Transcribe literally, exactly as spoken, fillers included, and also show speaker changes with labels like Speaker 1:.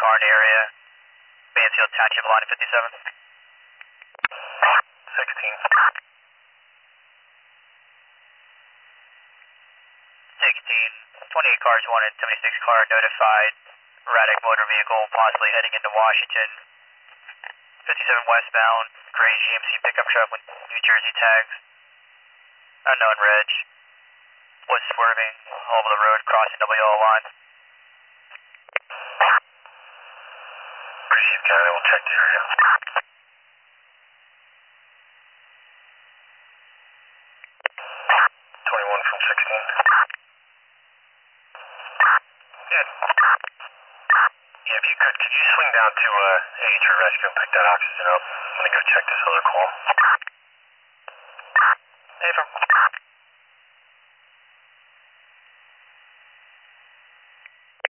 Speaker 1: car in the area. Mansfield Township, line fifty-seven.
Speaker 2: sixteen.
Speaker 1: sixteen. twenty-eight cars wanted, seventy-six car notified. Erratic motor vehicle possibly heading into Washington. fifty-seven westbound, gray G M C pickup truck with New Jersey tags. Unknown reg. Was swerving over the road, crossing W L line.
Speaker 2: Received, County, we'll check the area. twenty-one from sixteen. Yeah. Yeah, if you could, could you swing down to uh, A H for rescue and pick that oxygen up? I'm gonna go check this other call.
Speaker 1: Hey, from